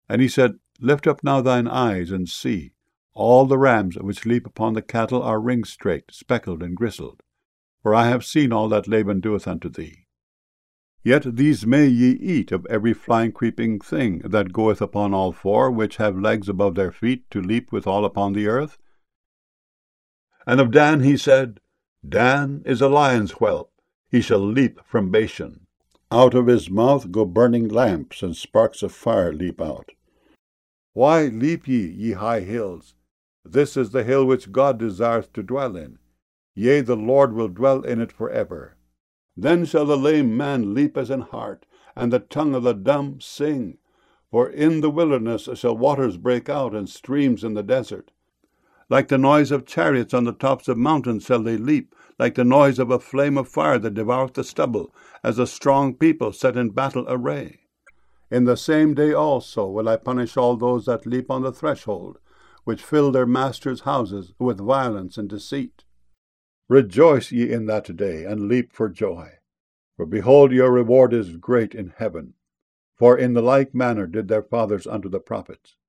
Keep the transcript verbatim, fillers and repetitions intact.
And he said, Lift up now thine eyes, and see, all the rams which leap upon the cattle are ring-straked, speckled, and gristled. For I have seen all that Laban doeth unto thee. Yet these may ye eat of every flying creeping thing that goeth upon all four, which have legs above their feet, to leap withal upon the earth. And of Dan he said, Dan is a lion's whelp, he shall leap from Bashan. Out of his mouth go burning lamps, and sparks of fire leap out. Why leap ye, ye high hills? This is the hill which God desireth to dwell in. Yea, the Lord will dwell in it for ever. Then shall the lame man leap as an hart, and the tongue of the dumb sing. For in the wilderness shall waters break out, and streams in the desert. Like the noise of chariots on the tops of mountains shall they leap, like the noise of a flame of fire that devoureth the stubble, as a strong people set in battle array. In the same day also will I punish all those that leap on the threshold, which fill their masters' houses with violence and deceit. Rejoice ye in that day, and leap for joy. For behold, your reward is great in heaven. For in the like manner did their fathers unto the prophets.